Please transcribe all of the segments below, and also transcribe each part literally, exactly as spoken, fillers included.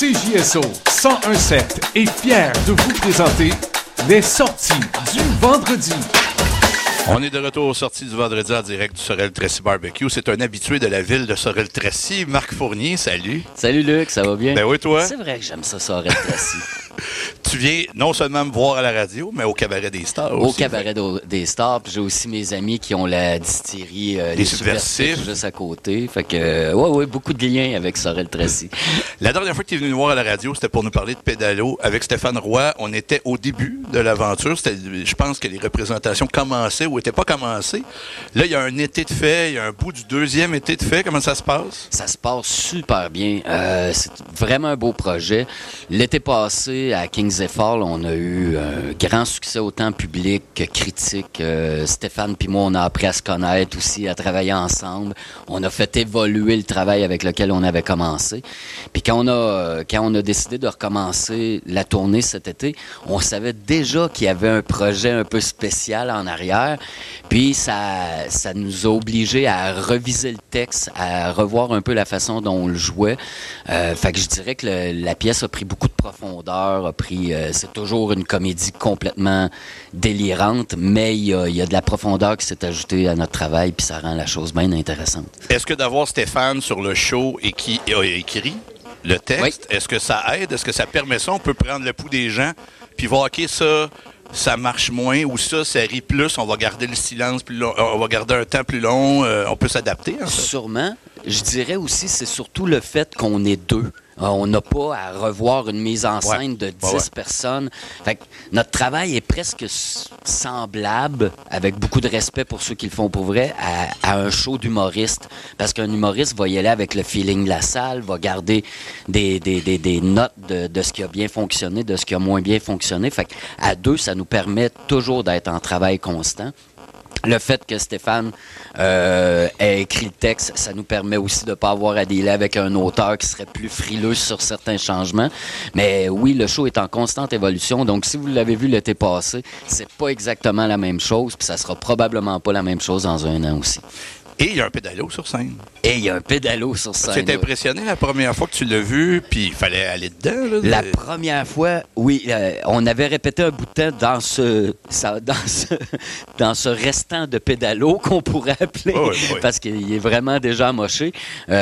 C J S O cent un sept est fier de vous présenter les sorties du vendredi. On est de retour aux sorties du vendredi en direct du Sorel-Tracy Barbecue. C'est un habitué de la ville de Sorel-Tracy, Marc Fournier. Salut. Salut Luc, ça va bien? Ben oui, toi? C'est vrai que j'aime ça, Sorel-Tracy. Tu viens non seulement me voir à la radio, mais au Cabaret des Stars aussi. Au Cabaret fait. des Stars. Puis j'ai aussi mes amis qui ont la distillerie euh, Les Subversifs juste à côté. Fait que, euh, ouais, ouais, beaucoup de liens avec Sorel-Tracy. La dernière fois que tu es venu nous voir à la radio, c'était pour nous parler de pédalo. Avec Stéphane Roy, on était au début de l'aventure. C'était, je pense que les représentations commençaient ou n'étaient pas commencées. Là, il y a un été de fait, il y a un bout du deuxième été de fait. Comment ça se passe? Ça se passe super bien. Euh, c'est vraiment un beau projet. L'été passé, à Kings Fall, on a eu un grand succès autant public que critique. Euh, Stéphane puis moi, on a appris à se connaître aussi, à travailler ensemble. On a fait évoluer le travail avec lequel on avait commencé. Puis quand on a quand on a décidé de recommencer la tournée cet été, on savait déjà qu'il y avait un projet un peu spécial en arrière. Puis ça ça nous a obligés à reviser le texte, à revoir un peu la façon dont on le jouait. Euh, fait que je dirais que le, la pièce a pris beaucoup de profondeur, a pris euh, c'est toujours une comédie complètement délirante, mais il y a, y a de la profondeur qui s'est ajoutée à notre travail, puis ça rend la chose bien intéressante. Est-ce que d'avoir Stéphane sur le show et qui a écrit le texte, oui. Est-ce que ça aide? Est-ce que ça permet ça? On peut prendre le pouls des gens, puis voir, OK, ça, ça marche moins, ou ça, ça rit plus, on va garder le silence plus long, on va garder un temps plus long, euh, on peut s'adapter, en fait. Sûrement. Je dirais aussi, c'est surtout le fait qu'on est deux. On n'a pas à revoir une mise en scène ouais. de dix ouais, ouais. personnes. Fait que notre travail est presque semblable, avec beaucoup de respect pour ceux qui le font pour vrai, à, à un show d'humoriste. Parce qu'un humoriste va y aller avec le feeling de la salle, va garder des, des, des, des notes de, de ce qui a bien fonctionné, de ce qui a moins bien fonctionné. Fait qu'à deux, ça nous permet toujours d'être en travail constant. Le fait que Stéphane euh, ait écrit le texte, ça nous permet aussi de ne pas avoir à dealer avec un auteur qui serait plus frileux sur certains changements. Mais oui, le show est en constante évolution. Donc, si vous l'avez vu l'été passé, c'est pas exactement la même chose, puis ça sera probablement pas la même chose dans un an aussi. Et il y a un pédalo sur scène. Et il y a un pédalo sur scène. Tu t'es impressionné la première fois que tu l'as vu, puis il fallait aller dedans. Là, de... La première fois, oui, euh, on avait répété un bout de temps dans ce, ça, dans ce, dans ce restant de pédalo qu'on pourrait appeler, oh, oui, oui. parce qu'il est vraiment déjà amoché,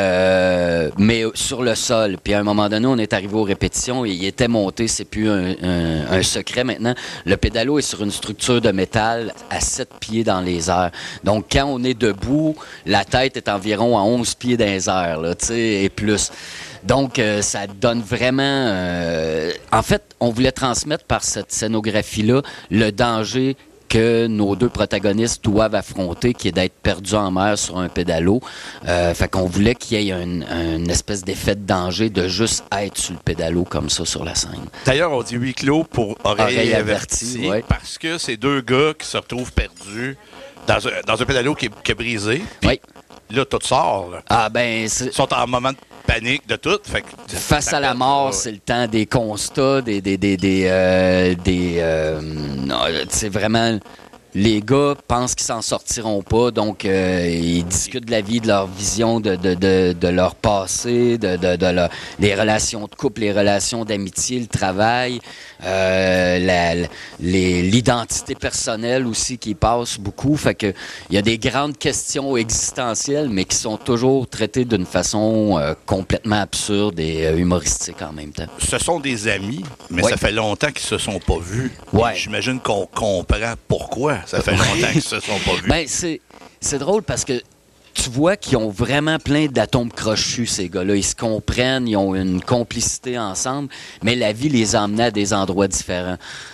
euh, mais sur le sol. Puis à un moment donné, on est arrivé aux répétitions et il était monté, c'est plus un, un, un secret maintenant. Le pédalo est sur une structure de métal à sept pieds dans les airs. Donc quand on est debout, la tête est environ à onze pieds dans les airs, là, tu sais, et plus. Donc, euh, ça donne vraiment... Euh... En fait, on voulait transmettre par cette scénographie-là le danger que nos deux protagonistes doivent affronter, qui est d'être perdus en mer sur un pédalo. Euh, fait qu'on voulait qu'il y ait une, une espèce d'effet de danger de juste être sur le pédalo comme ça sur la scène. D'ailleurs, on dit huis clos pour oreilles Oreille averties, avertie, ouais. parce que c'est deux gars qui se retrouvent perdus dans un, dans un pédalo qui est, qui est brisé. Oui. Là, tout sort. Là. Ah ben, c'est... Ils sont en moment de panique de tout. Fait que face à la mort, c'est le temps des constats, des des des des, euh, des euh, non, c'est vraiment les gars pensent qu'ils s'en sortiront pas, donc euh, ils discutent de la vie, de leur vision, de de de, de leur passé, de de de leur, les relations de couple, les relations d'amitié, le travail, euh, la, les, l'identité personnelle aussi qui passe beaucoup. Fait que il y a des grandes questions existentielles, mais qui sont toujours traitées d'une façon euh, complètement absurde et euh, humoristique en même temps. Ce sont des amis, mais oui. ça fait longtemps qu'ils se sont pas vus. Ouais. J'imagine qu'on comprend pourquoi. Ça fait longtemps qu'ils se sont pas vus. Ben, c'est, c'est drôle parce que tu vois qu'ils ont vraiment plein d'atomes crochus, ces gars-là. Ils se comprennent, ils ont une complicité ensemble, mais la vie les a emmenés à des endroits différents.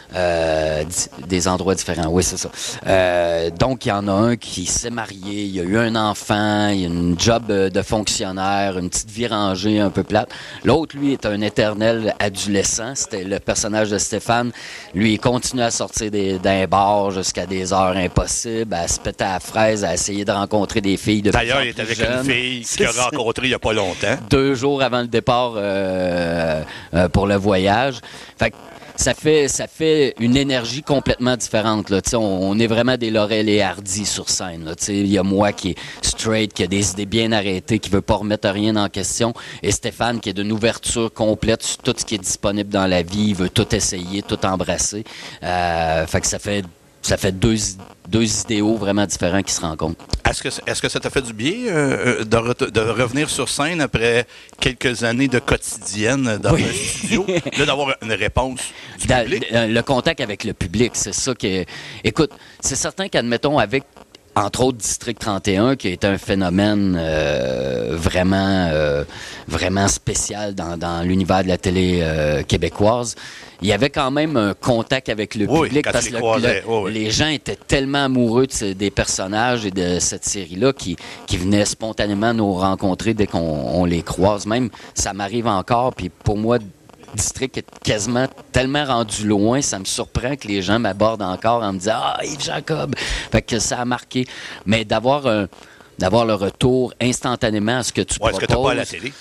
Euh, des endroits différents, oui, c'est ça. Euh, donc, il y en a un qui s'est marié, il a eu un enfant, il a une job de fonctionnaire, une petite vie rangée un peu plate. L'autre, lui, est un éternel adolescent. C'était le personnage de Stéphane. Lui, il continue à sortir des, d'un bar jusqu'à des heures impossibles, à se péter à la fraise, à essayer de rencontrer des filles de D'ailleurs, il est avec jeune. une fille qu'il a rencontrée il n'y a pas longtemps. Deux jours avant le départ euh, euh, pour le voyage. Fait que ça fait, ça fait une énergie complètement différente. Là. On, on est vraiment des Laurel et Hardy sur scène. Il y a moi qui est straight, qui a des idées bien arrêtées, qui veut pas remettre rien en question, et Stéphane qui est d'une ouverture complète sur tout ce qui est disponible dans la vie, il veut tout essayer, tout embrasser. Euh, fait que ça fait ça fait deux, deux idéaux vraiment différents qui se rencontrent. Est-ce que, est-ce que ça t'a fait du bien euh, de, re- de revenir sur scène après quelques années de quotidienne dans oui. un studio, là, d'avoir une réponse du dans, public? Le, le contact avec le public, c'est ça que... Écoute, c'est certain qu'admettons, avec entre autres District trente et un, qui est un phénomène euh, vraiment, euh, vraiment spécial dans, dans l'univers de la télé euh, québécoise. Il y avait quand même un contact avec le oui, public parce que le, le, oui, oui. les gens étaient tellement amoureux de ce, des personnages et de cette série-là qui, qui venaient spontanément nous rencontrer dès qu'on on les croise. Même, ça m'arrive encore, puis pour moi... District est quasiment tellement rendu loin, ça me surprend que les gens m'abordent encore en me disant « Ah, Yves Jacob! » Fait que ça a marqué. Mais d'avoir un... d'avoir le retour instantanément à ce que tu ouais, proposes. Est-ce que tu n'as pas à la télé?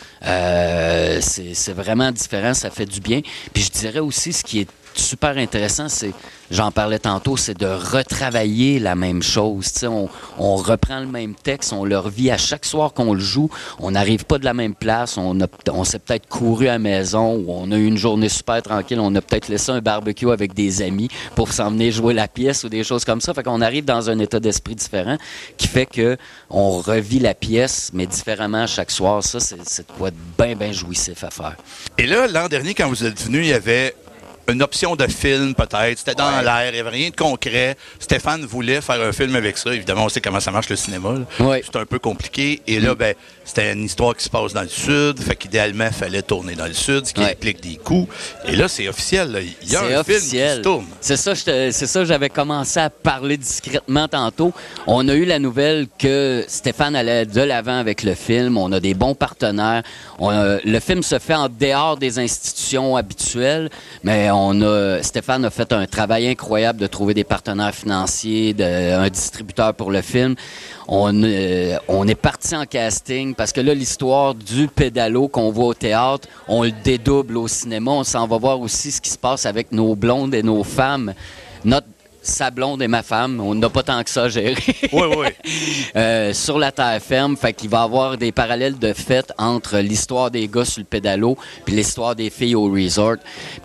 Euh, c'est, c'est vraiment différent, ça fait du bien. Puis je dirais aussi, ce qui est super intéressant, c'est, j'en parlais tantôt, c'est de retravailler la même chose. Tu sais, on, on reprend le même texte, on le revit à chaque soir qu'on le joue. On n'arrive pas de la même place, on, a, on s'est peut-être couru à la maison, ou on a eu une journée super tranquille, on a peut-être laissé un barbecue avec des amis pour s'en venir jouer la pièce ou des choses comme ça. Fait qu'on arrive dans un état d'esprit différent qui fait que on revit la pièce, mais différemment chaque soir. Ça, c'est, c'est de quoi de bien, bien jouissif à faire. Et là, l'an dernier, quand vous êtes venu, il y avait une option de film, peut-être. C'était dans ouais. l'air, il n'y avait rien de concret. Stéphane voulait faire un film avec ça. Évidemment, on sait comment ça marche le cinéma. Ouais. C'est un peu compliqué. Et là, ben, c'était une histoire qui se passe dans le sud. Fait qu'idéalement, il fallait tourner dans le sud, ce qui ouais. implique des coûts. Et là, c'est officiel. Là. Il y a c'est un officiel. film qui se tourne. C'est ça, te, c'est ça, j'avais commencé à parler discrètement tantôt. On a eu la nouvelle que Stéphane allait de l'avant avec le film. On a des bons partenaires. On a, le film se fait en dehors des institutions habituelles, mais on a, Stéphane a fait un travail incroyable de trouver des partenaires financiers, de, un distributeur pour le film. On, euh, on est parti en casting parce que là, l'histoire du pédalo qu'on voit au théâtre, on le dédouble au cinéma. On s'en va voir aussi ce qui se passe avec nos blondes et nos femmes. Notre sa blonde et ma femme, on n'a pas tant que ça à gérer. Oui, oui. euh, sur la terre ferme, fait qu'il va y avoir des parallèles de fait entre l'histoire des gars sur le pédalo puis l'histoire des filles au resort.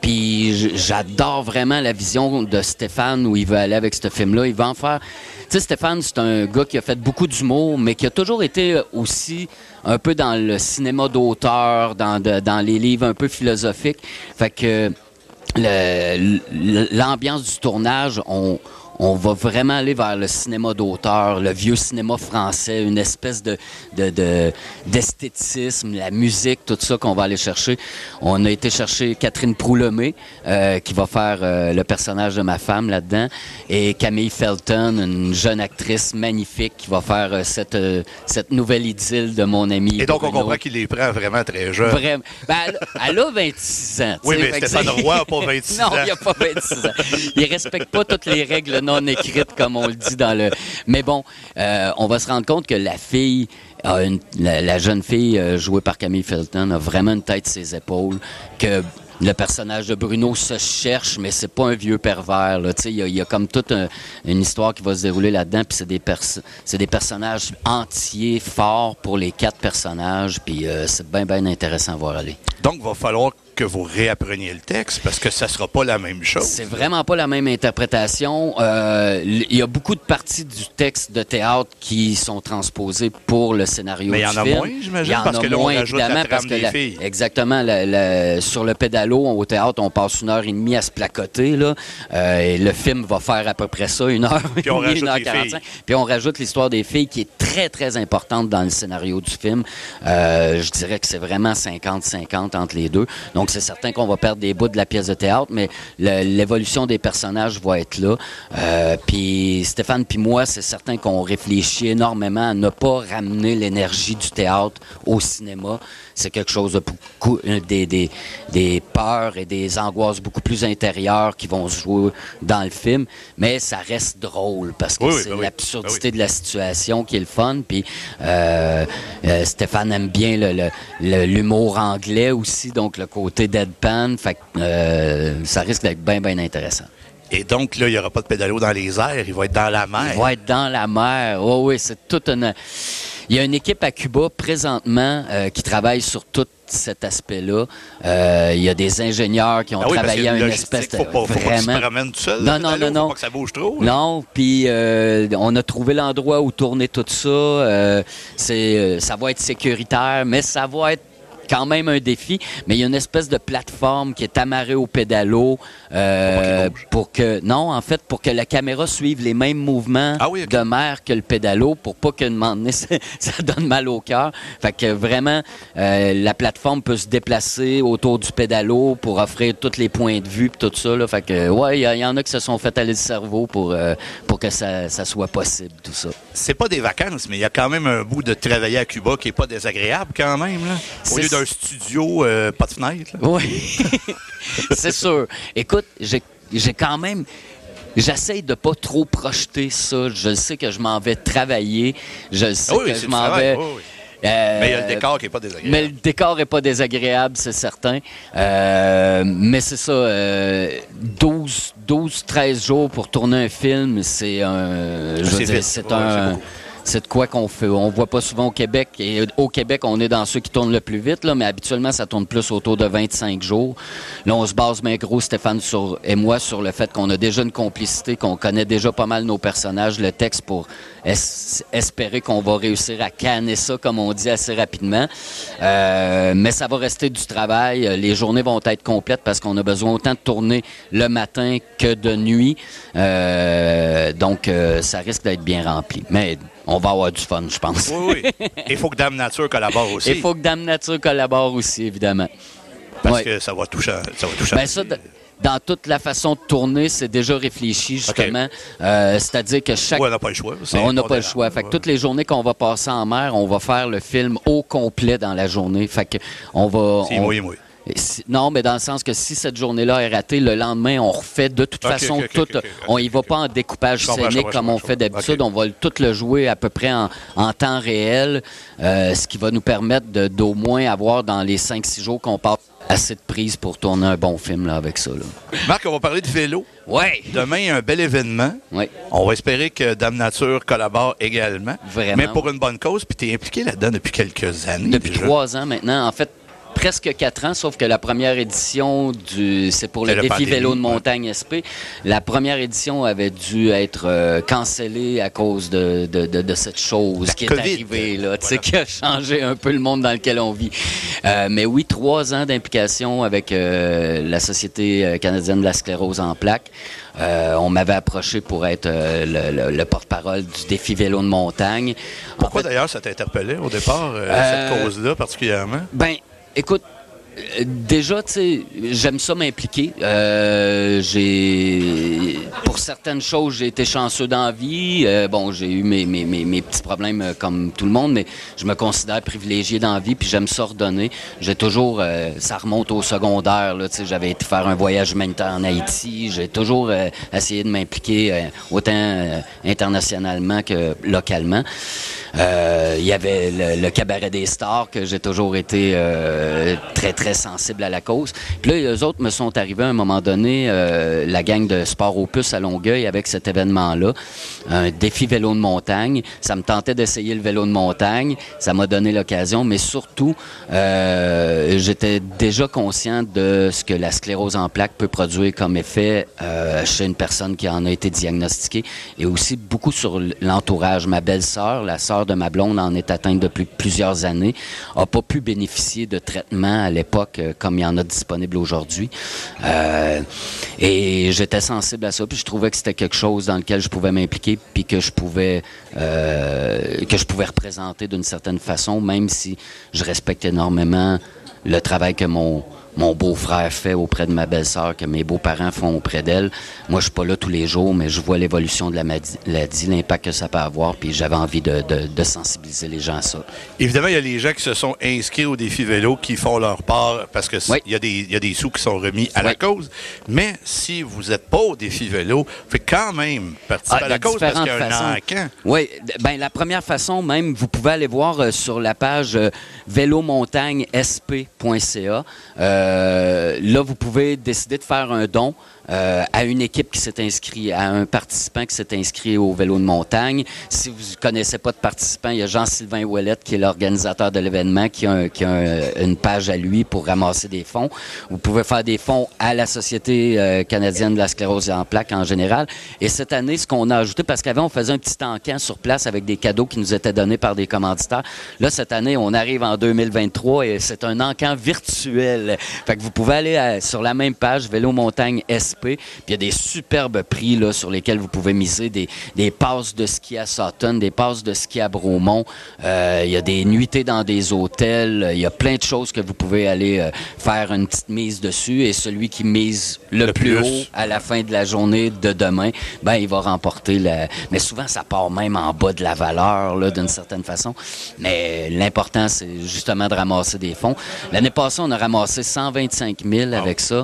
Puis j'adore vraiment la vision de Stéphane où il veut aller avec ce film-là. Il va en faire... Tu sais, Stéphane, c'est un gars qui a fait beaucoup d'humour, mais qui a toujours été aussi un peu dans le cinéma d'auteur, dans, de, dans les livres un peu philosophiques. Fait que... Le, l'ambiance du tournage, on, on va vraiment aller vers le cinéma d'auteur, le vieux cinéma français, une espèce de, de, de d'esthétisme, la musique, tout ça qu'on va aller chercher. On a été chercher Catherine Proulomé, euh, qui va faire euh, le personnage de ma femme là-dedans, et Camille Felton, une jeune actrice magnifique qui va faire euh, cette, euh, cette nouvelle idylle de mon ami. Et donc, Bruno. On comprend qu'il les prend vraiment très jeunes. Vraiment. Ben, elle, elle a vingt-six ans. Oui, mais Stéphane Roy n'a pas vingt-six non, ans. Non, il n'a pas vingt-six ans. Il ne respecte pas toutes les règles non écrites, comme on le dit dans le... Mais bon, euh, on va se rendre compte que la fille... A une, la, la jeune fille euh, jouée par Camille Felton a vraiment une tête sur ses épaules, que le personnage de Bruno se cherche, mais c'est pas un vieux pervers. Il y, y a comme toute un, une histoire qui va se dérouler là-dedans, puis c'est des, pers- c'est des personnages entiers, forts pour les quatre personnages, puis euh, c'est bien, bien intéressant à voir aller. Donc, il va falloir que vous réappreniez le texte, parce que ça sera pas la même chose. C'est vraiment pas la même interprétation. Euh, il y a beaucoup de parties du texte de théâtre qui sont transposées pour le scénario mais du film. Mais il y en a moins, j'imagine, parce que là, on rajoute la trame des la, filles. Exactement. La, la, sur le pédalo, au théâtre, on passe une heure et demie à se placoter, là. Euh, et le film va faire à peu près ça, une heure et demie, une heure quarante-cinq. Puis on rajoute l'histoire des filles qui est très, très importante dans le scénario du film. Euh, je dirais que c'est vraiment cinquante cinquante entre les deux. Donc, c'est certain qu'on va perdre des bouts de la pièce de théâtre, mais le, l'évolution des personnages va être là. Euh, puis Stéphane puis moi, c'est certain qu'on réfléchit énormément à ne pas ramener l'énergie du théâtre au cinéma. c'est quelque chose de beaucoup, des, des, des peurs et des angoisses beaucoup plus intérieures qui vont se jouer dans le film, mais ça reste drôle parce que oui, c'est oui, l'absurdité oui. de la situation qui est le fun. Puis euh, euh, Stéphane aime bien le, le, le, l'humour anglais aussi, donc le côté deadpan. Fait que euh, ça risque d'être bien, bien intéressant. Et donc, là, il n'y aura pas de pédalo dans les airs, il va être dans la mer. Il va être dans la mer. Oh, oui, c'est toute une... Il y a une équipe à Cuba présentement euh, qui travaille sur tout cet aspect-là. Euh, il y a des ingénieurs qui ont ah oui, travaillé à une espèce de... Faut pas, faut vraiment... pas que tu te ramènes tout seul. Non, non, non, non. Faut pas que ça bouge trop. Là. Non, puis euh, on a trouvé l'endroit où tourner tout ça. Euh, c'est, euh, ça va être sécuritaire, mais ça va être quand même un défi, mais il y a une espèce de plateforme qui est amarrée au pédalo euh, pour que non, en fait, pour que la caméra suive les mêmes mouvements ah oui, okay. de mer que le pédalo, pour pas qu'à un moment donné, ça, ça donne mal au cœur. Fait que vraiment, euh, la plateforme peut se déplacer autour du pédalo pour offrir tous les points de vue et tout ça. Là. Fait que ouais, il y, y en a qui se sont fait aller le cerveau pour euh, pour que ça, ça soit possible, tout ça. C'est pas des vacances, mais il y a quand même un bout de travailler à Cuba qui est pas désagréable quand même. Là. Au lieu d'un studio, euh, pas de fenêtre. Là. Oui, c'est sûr. Écoute, j'ai, j'ai quand même... J'essaie de pas trop projeter ça. Je sais que je m'en vais travailler. Je sais oui, que je m'en vais... Oui, oui. Euh, mais il y a le décor qui n'est pas désagréable. Mais le décor n'est pas désagréable, c'est certain. Euh, mais c'est ça, euh, douze, douze, treize jours pour tourner un film, c'est un... Je veux dire, c'est un... C'est C'est de quoi qu'on fait. On voit pas souvent au Québec. Et au Québec, on est dans ceux qui tournent le plus vite, là, mais habituellement, ça tourne plus autour de vingt-cinq jours. Là, on se base bien gros, Stéphane sur, et moi, sur le fait qu'on a déjà une complicité, qu'on connaît déjà pas mal nos personnages, le texte, pour es- espérer qu'on va réussir à canner ça, comme on dit, assez rapidement. Euh, mais ça va rester du travail. Les journées vont être complètes parce qu'on a besoin autant de tourner le matin que de nuit. Euh, donc, euh, ça risque d'être bien rempli. Mais on va avoir du fun, je pense. Oui, oui. Il faut que Dame Nature collabore aussi. Il faut que Dame Nature collabore aussi, évidemment. Parce ouais. que ça va toucher. Ça va toucher ben ça, d- dans toute la façon de tourner, c'est déjà réfléchi, justement. Okay. Euh, c'est-à-dire que chaque... Oui, on n'a pas le choix. C'est on n'a pas le choix. Fait que toutes les journées qu'on va passer en mer, on va faire le film au complet dans la journée. Fait que on va... C'est on... mouillé, mouillé. Si, non, mais dans le sens que si cette journée-là est ratée, le lendemain, on refait de toute okay, façon okay, tout. Okay, okay, okay, on y va okay. pas en découpage scénique comprends, comme on fait d'habitude. Okay. On va tout le jouer à peu près en, en temps réel, euh, ce qui va nous permettre de, d'au moins avoir dans les cinq six jours qu'on passe assez de prise pour tourner un bon film là, avec ça. Là. Marc, on va parler de vélo. Oui. Demain, un bel événement. Oui. On va espérer que Dame Nature collabore également. Vraiment. Mais pour une bonne cause, puis tu es impliqué là-dedans depuis quelques années. Depuis déjà. trois ans maintenant. En fait, presque quatre ans, sauf que la première édition, du, c'est pour le, le défi pandémie, vélo de montagne ouais. S P. La première édition avait dû être euh, cancellée à cause de, de, de, de cette chose la qui COVID. est arrivée, là, voilà. qui a changé un peu le monde dans lequel on vit. Euh, mais oui, trois ans d'implication avec euh, la Société canadienne de la sclérose en plaques. Euh, on m'avait approché pour être euh, le, le, le porte-parole du défi vélo de montagne. Pourquoi en fait, d'ailleurs ça t'interpellait au départ, euh, euh, cette cause-là particulièrement? Ben, écoute, déjà, tu sais, j'aime ça m'impliquer. Euh, j'ai, pour certaines choses, j'ai été chanceux dans la vie. Euh, bon, j'ai eu mes, mes, mes, mes petits problèmes euh, comme tout le monde, mais je me considère privilégié dans la vie, puis j'aime ça redonner. J'ai toujours, euh, ça remonte au secondaire, là, tu sais, j'avais été faire un voyage humanitaire en Haïti. J'ai toujours euh, essayé de m'impliquer euh, autant euh, internationalement que localement. Il euh, y avait le, le Cabaret des Stars, que j'ai toujours été euh, très, très sensible à la cause. Puis là, eux autres me sont arrivés à un moment donné, euh, la gang de Sport Opus à Longueuil, avec cet événement-là, un défi vélo de montagne. Ça me tentait d'essayer le vélo de montagne. Ça m'a donné l'occasion, mais surtout, euh, j'étais déjà conscient de ce que la sclérose en plaques peut produire comme effet euh, chez une personne qui en a été diagnostiquée, et aussi beaucoup sur l'entourage. Ma belle-sœur, la sœur de ma blonde, en est atteinte depuis plusieurs années, n'a pas pu bénéficier de traitement à l'époque euh, comme il y en a disponible aujourd'hui. Euh, et j'étais sensible à ça, puis je trouvais que c'était quelque chose dans lequel je pouvais m'impliquer, puis que je pouvais euh, que je pouvais représenter d'une certaine façon, même si je respecte énormément le travail que mon mon beau-frère fait auprès de ma belle-sœur, que mes beaux-parents font auprès d'elle. Moi, je suis pas là tous les jours, mais je vois l'évolution de la maladie, l'impact que ça peut avoir, puis j'avais envie de, de, de sensibiliser les gens à ça. Évidemment, il y a les gens qui se sont inscrits au défi vélo qui font leur part parce que oui. y a des il y a des sous qui sont remis à oui. la cause. Mais si vous n'êtes pas au défi vélo, vous pouvez quand même participer ah, à la cause parce qu'il y a un façons. encan. Oui, ben la première façon même, vous pouvez aller voir euh, sur la page euh, vélo montagne s p point c a. Euh, là, vous pouvez décider de faire un don. Euh, à une équipe qui s'est inscrite, à un participant qui s'est inscrit au vélo de montagne. Si vous ne connaissez pas de participant, il y a Jean-Sylvain Ouellette qui est l'organisateur de l'événement, qui a, un, qui a un, une page à lui pour ramasser des fonds. Vous pouvez faire des fonds à la Société euh, canadienne de la sclérose en plaques en général. Et cette année, ce qu'on a ajouté, parce qu'avant, on faisait un petit encan sur place avec des cadeaux qui nous étaient donnés par des commanditaires. Là, cette année, on arrive en deux mille vingt-trois et c'est un encan virtuel. Fait que vous pouvez aller à, sur la même page, Vélo Montagne S P. Puis il y a des superbes prix là, sur lesquels vous pouvez miser, des, des passes de ski à Sutton, des passes de ski à Bromont. Euh, il y a des nuitées dans des hôtels. Il y a plein de choses que vous pouvez aller euh, faire une petite mise dessus. Et celui qui mise le, le plus, plus haut à la fin de la journée de demain, ben il va remporter la... Mais souvent, ça part même en bas de la valeur, là, d'une certaine façon. Mais l'important, c'est justement de ramasser des fonds. L'année passée, on a ramassé cent vingt-cinq mille avec ça.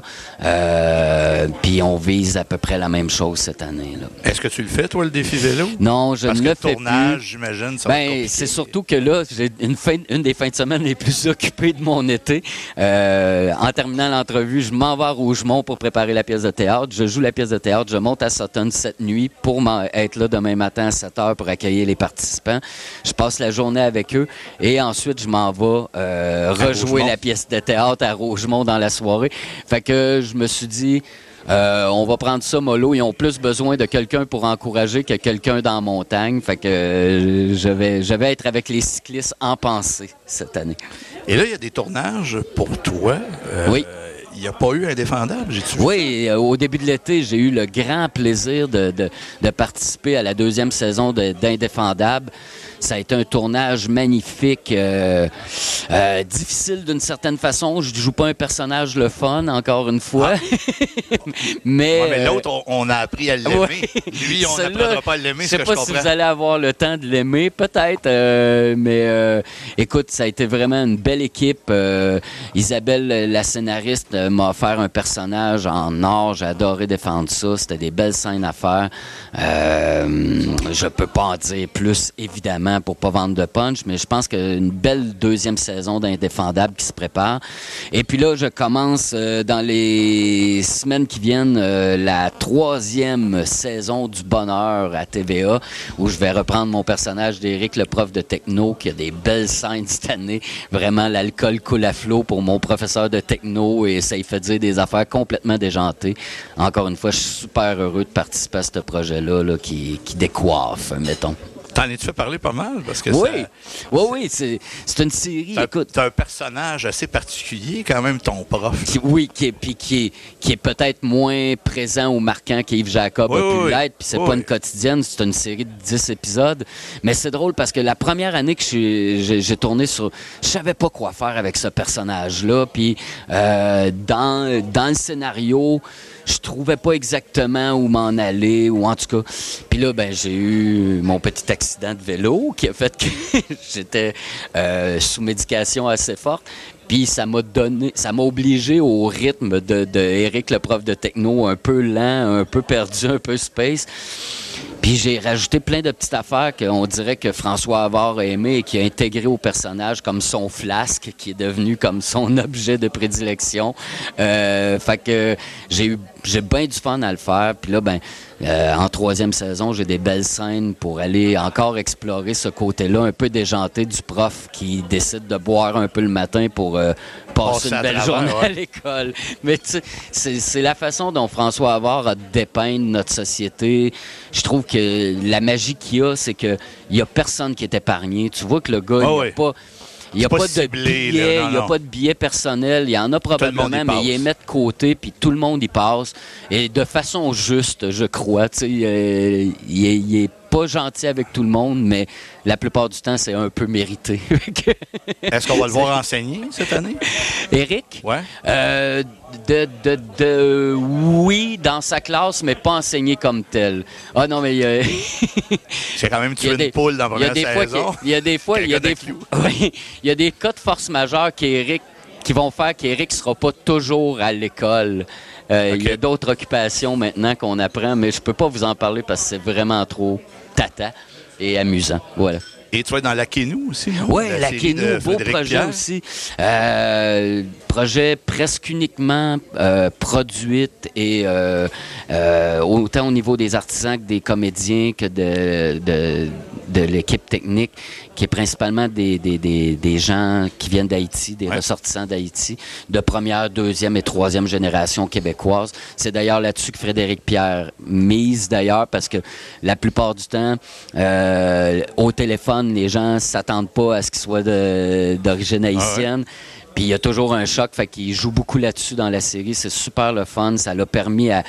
Euh, Puis on vise à peu près la même chose cette année. Là. Est-ce que tu le fais, toi, le défi vélo? Non, je Parce ne que le le fais tournage, plus. j'imagine, ça ben, va c'est surtout que là, j'ai une, fin, une des fins de semaine les plus occupées de mon été. Euh, en terminant l'entrevue, je m'en vais à Rougemont pour préparer la pièce de théâtre. Je joue la pièce de théâtre. Je monte à Sutton cette nuit pour être là demain matin à sept heures pour accueillir les participants. Je passe la journée avec eux et ensuite, je m'en vais euh, rejouer la pièce de théâtre à Rougemont dans la soirée. Fait que je me suis dit... Euh, on va prendre ça mollo. Ils ont plus besoin de quelqu'un pour encourager que quelqu'un dans la montagne. Fait que euh, je vais, je vais être avec les cyclistes en pensée cette année. Et là, il y a des tournages pour toi. Euh, oui. Il n'y a pas eu Indéfendable, j'ai-tu vu? Oui, euh, au début de l'été, j'ai eu le grand plaisir de, de, de participer à la deuxième saison de, d'Indéfendable. Ça a été un tournage magnifique, euh, euh, difficile d'une certaine façon. Je ne joue pas un personnage le fun, encore une fois. Ah. mais ouais, mais l'autre, on, on a appris à l'aimer. Ouais. Lui, on n'apprendra pas à l'aimer, ce que je comprends. Je ne sais pas si vous allez avoir le temps de l'aimer, peut-être. Euh, mais euh, écoute, ça a été vraiment une belle équipe. Euh, Isabelle, la scénariste, m'a offert un personnage en or. J'ai adoré défendre ça. C'était des belles scènes à faire. Euh, je peux pas en dire plus, évidemment, pour pas vendre de punch, mais je pense qu'une belle deuxième saison d'Indéfendable qui se prépare. Et puis là, je commence euh, dans les semaines qui viennent euh, la troisième saison du Bonheur à T V A, où je vais reprendre mon personnage d'Éric, le prof de techno, qui a des belles scènes cette année. Vraiment, l'alcool coule à flot pour mon professeur de techno et ça y fait dire des affaires complètement déjantées. Encore une fois, je suis super heureux de participer à ce projet-là là, qui, qui décoiffe, mettons. T'en es-tu fait parler pas mal? Parce que oui, ça... oui, oui, c'est, c'est une série, t'as, écoute. T'as un personnage assez particulier, quand même, ton prof. Qui, oui, qui est, puis qui est, qui est peut-être moins présent ou marquant qu'Yves Jacob oui, a pu oui, l'être, puis c'est oui. pas une quotidienne, c'est une série de dix épisodes. Mais c'est drôle parce que la première année que j'ai, j'ai, j'ai tourné sur... Je savais pas quoi faire avec ce personnage-là, puis euh, dans, dans le scénario... Je trouvais pas exactement où m'en aller, ou en tout cas. Puis là, ben j'ai eu mon petit accident de vélo qui a fait que j'étais euh, sous médication assez forte. Puis ça m'a donné, ça m'a obligé au rythme de, de Éric, le prof de techno, un peu lent, un peu perdu, un peu space. Puis j'ai rajouté plein de petites affaires qu'on dirait que François Havard a aimé et qui a intégré au personnage, comme son flasque, qui est devenu comme son objet de prédilection. Euh, fait que j'ai eu j'ai bien du fun à le faire. Puis là, ben euh, en troisième saison, j'ai des belles scènes pour aller encore explorer ce côté-là, un peu déjanté du prof qui décide de boire un peu le matin pour euh, passer une belle journée ouais. à l'école. Mais tu sais, c'est, c'est la façon dont François Havard a dépeint notre société. Je trouve que la magie qu'il y a, c'est qu'il n'y a personne qui est épargné. Tu vois que le gars, oh il n'y a oui. pas... Il n'y a, pas, pas de billets, il n'y a pas de billets personnels. Il y en a probablement, mais il les met de côté, puis tout le monde y passe. Et de façon juste, je crois. Tu sais, euh, il est, il est pas gentil avec tout le monde, mais la plupart du temps, c'est un peu mérité. Est-ce qu'on va le voir enseigner cette année? Éric? Ouais. Euh, de, de, de, oui, dans sa classe, mais pas enseigné comme tel. Ah non, mais il y a... J'ai quand même tué une des, poule dans la première saison. Il y a des fois... Il y a des fois... Oui, il y a des cas de force majeure qu'Éric, qui vont faire qu'Éric ne sera pas toujours à l'école. Euh, okay. Il y a d'autres occupations maintenant qu'on apprend, mais je peux pas vous en parler parce que c'est vraiment trop tata et amusant. Voilà. Et tu vas être dans la Quénou aussi, non? Oui, la, la Quénou, beau projet Pierre. Aussi. Euh, projet presque uniquement euh, produite et euh, euh, autant au niveau des artisans que des comédiens que de, de, de l'équipe technique, qui est principalement des, des, des, des gens qui viennent d'Haïti, des ouais. ressortissants d'Haïti, de première, deuxième et troisième génération québécoise. C'est d'ailleurs là-dessus que Frédéric Pierre mise, d'ailleurs, parce que la plupart du temps, euh, au téléphone, les gens s'attendent pas à ce qu'ils soient de, d'origine haïtienne. Ah ouais. Puis il y a toujours un choc, fait qu'il joue beaucoup là-dessus dans la série. C'est super le fun. Ça l'a permis à,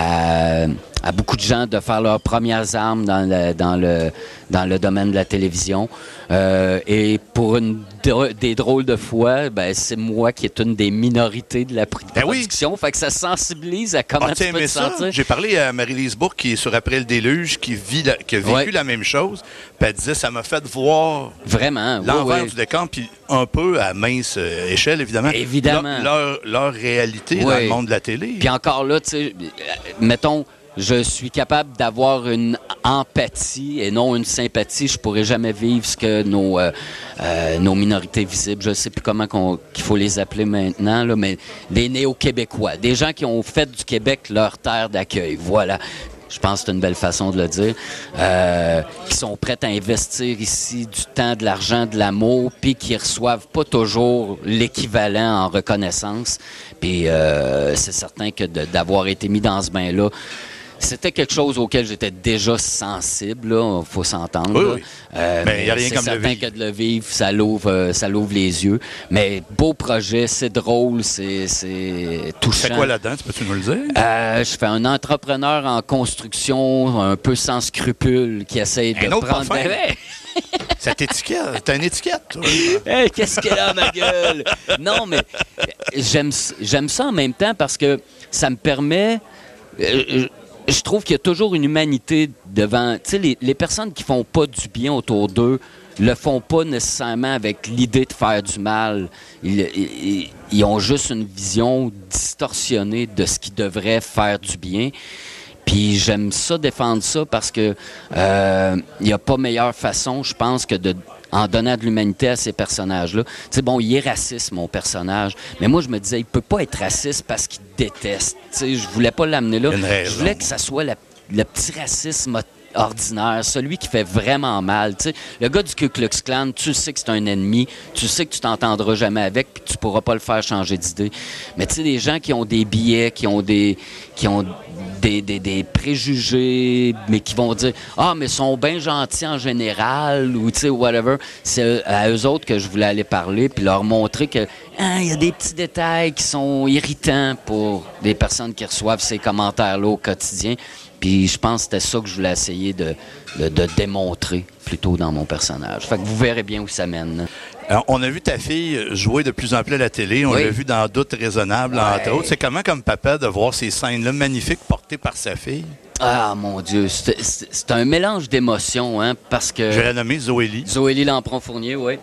à, à beaucoup de gens de faire leurs premières armes dans le, dans le, dans le domaine de la télévision. Euh, et pour une des drôles de fois, ben, c'est moi qui est une des minorités de la production. Ben oui. Fait que ça sensibilise à comment ah, tu peux te ça? sentir. J'ai parlé à Marie-Lise Bourque, qui est sur Après le déluge, qui, vit la, qui a vécu ouais. la même chose. Puis elle disait, ça m'a fait voir vraiment l'envers oui, oui. du décor, puis un peu à mince euh, échelle, évidemment. Évidemment. Leur, leur, leur réalité oui. dans le monde de la télé. Puis encore là, tu sais, mettons, je suis capable d'avoir une empathie et non une sympathie. Je pourrais jamais vivre ce que nos, euh, euh, nos minorités visibles, je ne sais plus comment qu'on, qu'il faut les appeler maintenant, là, mais des néo-québécois, des gens qui ont fait du Québec leur terre d'accueil. Voilà. Je pense que c'est une belle façon de le dire, euh, qui sont prêts à investir ici du temps, de l'argent, de l'amour, puis qui reçoivent pas toujours l'équivalent en reconnaissance. Puis euh, c'est certain que de, d'avoir été mis dans ce bain-là, c'était quelque chose auquel j'étais déjà sensible, il faut s'entendre. Oui, oui. Euh, mais y a rien c'est comme certain le que de le vivre, ça l'ouvre, euh, ça l'ouvre les yeux. Mais beau projet, c'est drôle, c'est, c'est touchant. C'est quoi là-dedans, peux-tu nous le dire? Euh, je fais un entrepreneur en construction, un peu sans scrupules, qui essaye de un prendre... Des... Cette étiquette, t'as une étiquette, toi. Hey, qu'est-ce qu'elle a, ma gueule? Non, mais j'aime, j'aime ça en même temps parce que ça me permet... Euh, Je trouve qu'il y a toujours une humanité devant... Tu sais, les, les personnes qui font pas du bien autour d'eux le font pas nécessairement avec l'idée de faire du mal. Ils, ils, ils ont juste une vision distorsionnée de ce qui devrait faire du bien. Puis j'aime ça, défendre ça, parce que euh, il n'y a pas meilleure façon, je pense, que de... en donnant de l'humanité à ces personnages-là. Tu sais, bon, il est raciste, mon personnage, mais moi, je me disais, il peut pas être raciste parce qu'il déteste. Tu sais, je voulais pas l'amener là. Je voulais que ça soit la, le petit racisme ordinaire, celui qui fait vraiment mal. Tu sais, le gars du Ku Klux Klan, tu sais que c'est un ennemi, tu sais que tu t'entendras jamais avec, puis tu pourras pas le faire changer d'idée. Mais tu sais, des gens qui ont des billets, qui ont des... qui ont Des, des, des préjugés, mais qui vont dire « Ah, mais ils sont bien gentils en général » ou tu sais, whatever. C'est à eux autres que je voulais aller parler puis leur montrer que hein, y a des petits détails qui sont irritants pour des personnes qui reçoivent ces commentaires-là au quotidien. Puis je pense que c'était ça que je voulais essayer de, de, de démontrer plutôt dans mon personnage. Fait que vous verrez bien où ça mène. Alors, on a vu ta fille jouer de plus en plus à la télé. On oui. l'a vu dans Doute raisonnable, ouais. entre autres. C'est comment, comme papa, de voir ces scènes-là magnifiques portées par sa fille? Ah, mon Dieu. C'est, c'est, c'est un mélange d'émotions, hein, parce que... Je vais la nommer Zoélie. Zoélie Lampron-Fournier, oui.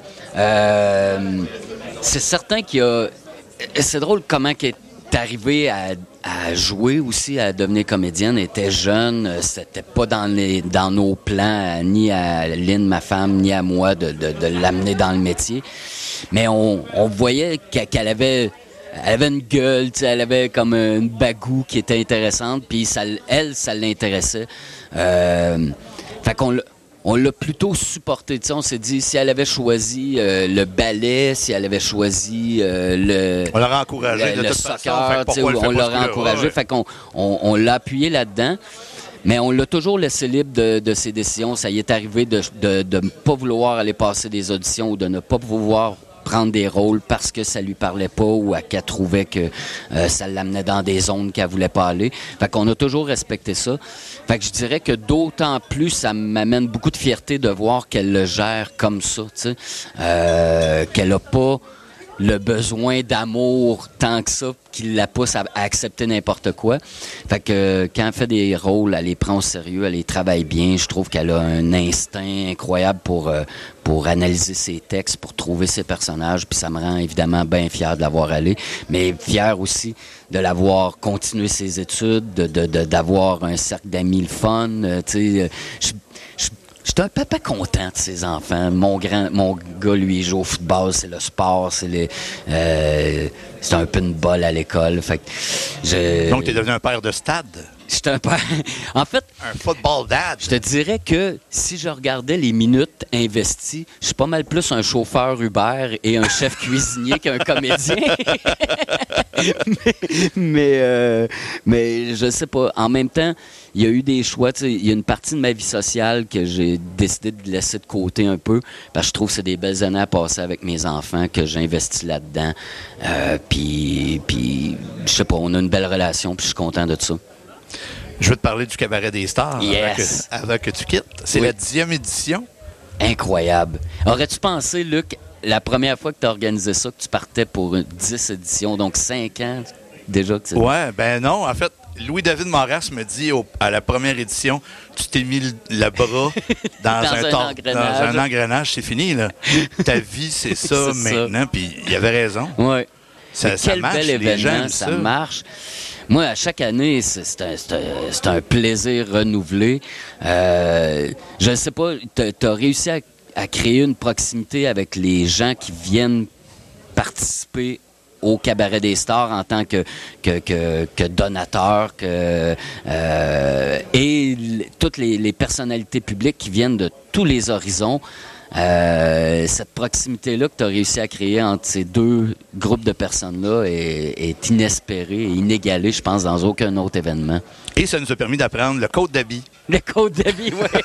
Euh, c'est certain qu'il y a... C'est drôle comment qu'elle est arrivée à, à jouer aussi, à devenir comédienne. Elle était jeune. C'était pas dans, les, dans nos plans, ni à Lynn, ma femme, ni à moi, de, de, de l'amener dans le métier. Mais on, on voyait qu'elle avait... Elle avait une gueule, tu sais, elle avait comme une bagoue qui était intéressante, puis ça, elle, ça l'intéressait. Euh, fait qu'on l'a, on l'a plutôt supporté, tu sais, on s'est dit, si elle avait choisi euh, le ballet, si elle avait choisi euh, le... On l'aurait encouragé le, de le toute soccer, façon, tu sais, on l'aurait encouragé, ouais. Fait qu'on on, on l'a appuyé là-dedans. Mais on l'a toujours laissé libre de, de ses décisions. Ça y est arrivé de ne de, de pas vouloir aller passer des auditions ou de ne pas pouvoir prendre des rôles parce que ça lui parlait pas ou qu'elle trouvait que euh, ça l'amenait dans des zones qu'elle voulait pas aller. Fait qu'on a toujours respecté ça. Fait que je dirais que d'autant plus, ça m'amène beaucoup de fierté de voir qu'elle le gère comme ça, tu sais. Euh, qu'elle a pas le besoin d'amour tant que ça qui la pousse à, à accepter n'importe quoi. Fait que euh, quand elle fait des rôles, elle les prend au sérieux, elle les travaille bien. Je trouve qu'elle a un instinct incroyable pour euh, pour analyser ses textes, pour trouver ses personnages. Puis ça me rend évidemment bien fier de l'avoir allé, mais fier aussi de l'avoir continué ses études, de, de, de d'avoir un cercle d'amis le fun. Euh, tu sais, je Je suis un papa content de ses enfants. Mon grand, mon gars, lui, il joue au football, c'est le sport, c'est les, euh, c'est un peu une bolle à l'école. Fait que je... Donc, tu es devenu un père de stade? J'étais un père... En fait... Un football dad? Je te dirais que si je regardais les minutes investies, je suis pas mal plus un chauffeur Uber et un chef cuisinier qu'un comédien. mais, mais, euh, mais je sais pas. En même temps, il y a eu des choix. Il y a une partie de ma vie sociale que j'ai décidé de laisser de côté un peu parce que je trouve que c'est des belles années à passer avec mes enfants, que j'investis là-dedans. Euh, puis, puis je sais pas, on a une belle relation puis je suis content de ça. Je veux te parler du Cabaret des Stars yes. avant, que, avant que tu quittes. C'est oui. La dixième édition. Incroyable. Aurais-tu pensé, Luc, la première fois que tu as organisé ça, que tu partais pour dix éditions, donc cinq ans déjà que c'est... Ouais, ben non. En fait, Louis-David Moras me dit au, à la première édition, tu t'es mis le, le bras dans, dans, un, un tor- engrenage. dans un engrenage. C'est fini, là. Ta vie, c'est ça c'est maintenant. Puis il avait raison. Oui. Ça, ça quel marche, bel événement, ça, ça marche. Moi, à chaque année, c'est, c'est, un, c'est, un, c'est un plaisir renouvelé. Euh, je ne sais pas, tu as réussi à, à créer une proximité avec les gens qui viennent participer au Cabaret des Stars en tant que, que, que, que donateur que, euh, et l- toutes les, les personnalités publiques qui viennent de tous les horizons. Euh, cette proximité-là que tu as réussi à créer entre ces deux groupes de personnes-là est, est inespérée et inégalée, je pense, dans aucun autre événement. Et ça nous a permis d'apprendre le code d'habit. Le code d'habit, oui.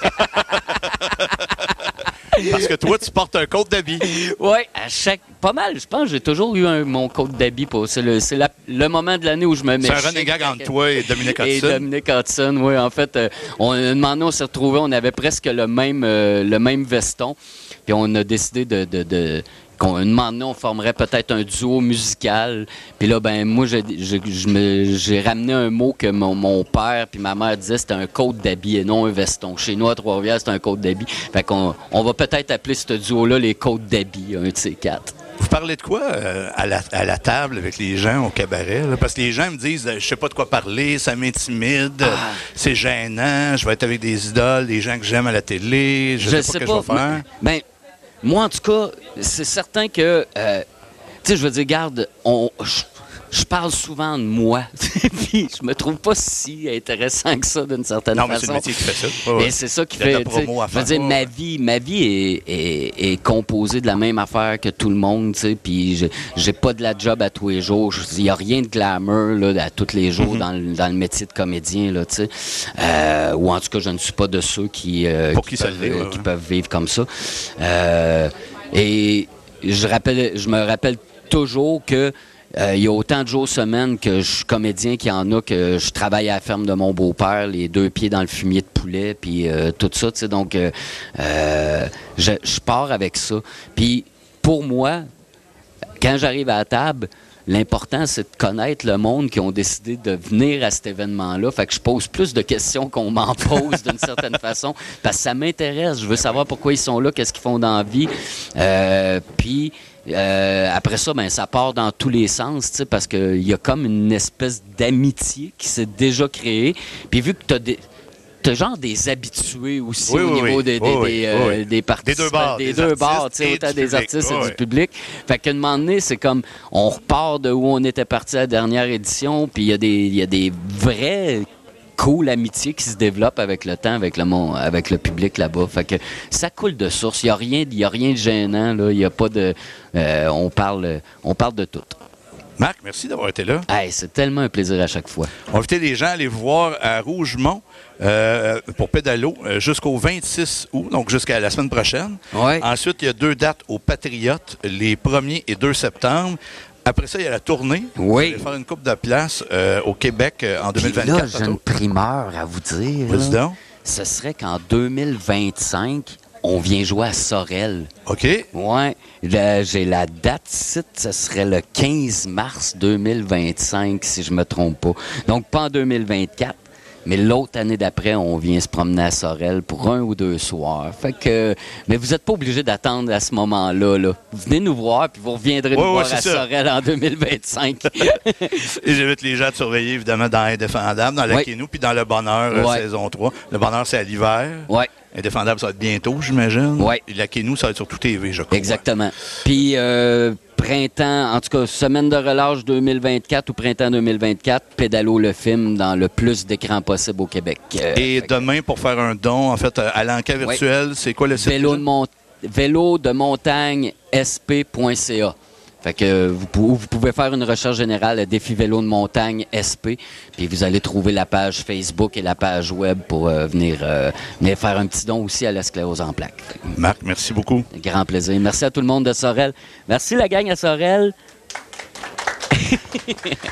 Parce que toi, tu portes un code d'habit. Oui, à chaque... Pas mal, je pense. J'ai toujours eu un, mon code d'habit. Pour... C'est, le, c'est la, le moment de l'année où je me mets... C'est un running gag entre toi et Dominique Hudson. Et Dominique Hudson, oui. En fait, euh, on, un moment donné, on s'est retrouvés, on avait presque le même, euh, le même veston. Puis on a décidé de... de, de qu'on, un moment donné, on formerait peut-être un duo musical. Puis là, ben moi, je, je, je me, j'ai ramené un mot que mon, mon père puis ma mère disaient, c'était un code d'habit et non un veston. Chez nous, à Trois-Rivières, c'est un code d'habit. Fait qu'on on va peut-être appeler ce duo-là les codes d'habit, un de ces quatre. Vous parlez de quoi euh, à, la, à la table avec les gens au cabaret? Là? Parce que les gens me disent, je sais pas de quoi parler, ça m'intimide, ah. c'est gênant, je vais être avec des idoles, des gens que j'aime à la télé, je, je sais pas ce que pas, je vais faire. Ben, moi, en tout cas, c'est certain que, euh, tu sais, je veux dire, garde, on, je, je parle souvent de moi, puis je me trouve pas si intéressant que ça, d'une certaine non, façon. Non, mais c'est le métier qui fait ça. Ouais, et c'est ça qui fait, tu sais, je veux dire, ouais. ma vie, ma vie est, est, est composée de la même affaire que tout le monde, tu sais, puis j'ai, j'ai pas de la job à tous les jours. Il y a rien de glamour, là, à tous les jours mm-hmm. dans, le, dans le métier de comédien, là, tu sais. Euh, ou en tout cas, je ne suis pas de ceux qui, euh, qui, qui, peuvent, l'est, ouais, qui ouais. peuvent vivre comme ça. Euh, et je rappelle, je me rappelle toujours que Euh, il y a autant de jours semaine que je suis comédien qu'il y en a que je travaille à la ferme de mon beau-père, les deux pieds dans le fumier de poulet, puis euh, tout ça, tu sais. Donc, euh, euh, je, je pars avec ça. Puis, pour moi, quand j'arrive à la table, l'important, c'est de connaître le monde qui ont décidé de venir à cet événement-là. Fait que je pose plus de questions qu'on m'en pose d'une certaine façon, parce que ça m'intéresse. Je veux savoir pourquoi ils sont là, qu'est-ce qu'ils font dans la vie. Euh, puis... Euh, après ça, ben ça part dans tous les sens, tu sais, parce qu'il y a comme une espèce d'amitié qui s'est déjà créée. Puis vu que tu as des... T'as genre des habitués aussi oui, au oui, niveau oui. des, des, oui, des, euh, oui. des participants. Des deux bords. Des, des deux bords, tu sais, autant des public. artistes oui, et du public. Fait qu'à un moment donné, c'est comme, on repart de où on était parti à la dernière édition, puis il y a des, il y a des vrais... cool amitié qui se développe avec le temps, avec le monde, avec le public là-bas. Fait que ça coule de source. Il n'y a rien, il y a rien de gênant, là. Il y a pas de... Euh, on parle, on parle de tout. Marc, merci d'avoir été là. Hey, c'est tellement un plaisir à chaque fois. On va inviter les gens à aller voir à Rougemont euh, pour Pédalo euh, jusqu'au vingt-six août, donc jusqu'à la semaine prochaine. Ouais. Ensuite, il y a deux dates au Patriote, les premier et deux septembre. Après ça, il y a la tournée. Oui. On va faire une coupe de place euh, au Québec euh, en deux mille vingt-quatre. Puis là, j'ai une primeur à vous dire. Président. Ce serait qu'en deux mille vingt-cinq, on vient jouer à Sorel. OK. Oui. J'ai la date ici, ce serait le quinze mars deux mille vingt-cinq, si je me trompe pas. Donc, pas en deux mille vingt-quatre. Mais l'autre année d'après, on vient se promener à Sorel pour un ou deux soirs. Fait que, mais vous n'êtes pas obligé d'attendre à ce moment-là. Là. Venez nous voir, puis vous reviendrez ouais, nous ouais, voir à ça. Sorel en deux mille vingt-cinq. Et j'invite les gens à surveiller, évidemment, dans Indéfendable, dans la oui. Kenou, puis dans Le Bonheur, euh, ouais. saison trois. Le Bonheur, c'est à l'hiver. Oui. Indéfendable, ça va être bientôt, j'imagine. Oui. Et la Kenou, ça va être sur tout T V, je crois. Exactement. Puis, euh, printemps, en tout cas, semaine de relâche deux mille vingt-quatre ou printemps deux mille vingt-quatre, Pédalo le film dans le plus d'écrans possible au Québec. Euh, Et demain, que... pour faire un don, en fait, à l'enquête virtuelle, oui. c'est quoi le site? Vélo de, mont... Vélo de montagne S P point C A. Fait que vous, pou- vous pouvez faire une recherche générale Défi Vélo de montagne S P, puis vous allez trouver la page Facebook et la page web pour euh, venir, euh, venir faire un petit don aussi à la sclérose en plaques. Marc, merci beaucoup. Grand plaisir. Merci à tout le monde de Sorel. Merci la gang à Sorel.